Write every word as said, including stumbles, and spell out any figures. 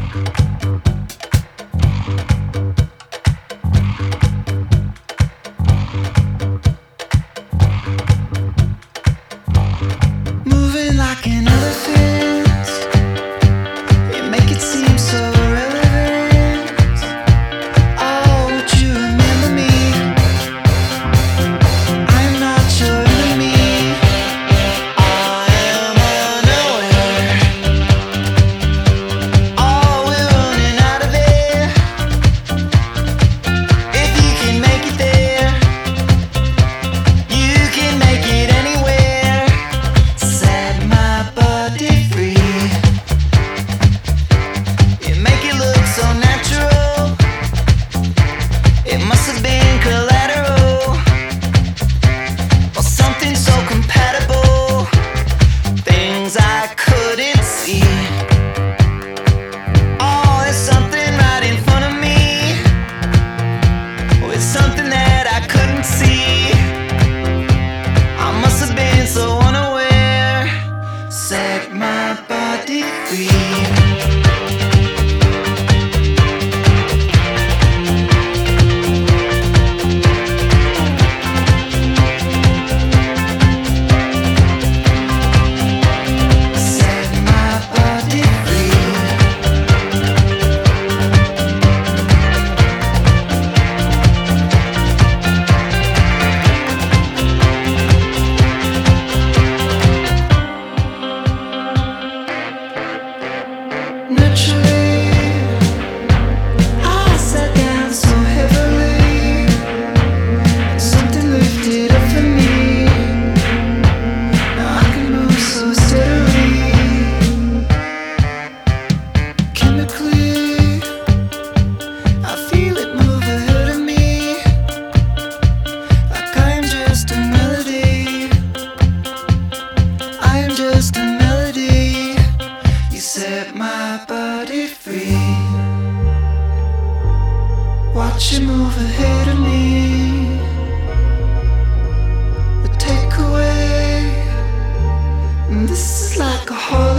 Moving like an elephant, you make it seem so irrelevant. Oh, would you remember me? I'm not your enemy. I am unaware. Oh, we're running out of air. If you can make it there, you can make it anywhere. Set my body free. You make it look so natural. It must have been collateral, or something so compatible. Things I couldn't see. Oh, there's something right in front of me. Oh, it's something that I couldn't see. I must have been so unaware. Set my body free. Set my body free. Naturally, I sat down so heavily, and something lifted up for me. Now I can move so steadily. Chemically, I feel it move ahead of me, like I am just a melody. I am just a melody. You set my body free. Watch you move ahead of me. The takeaway, and this is like a holiday.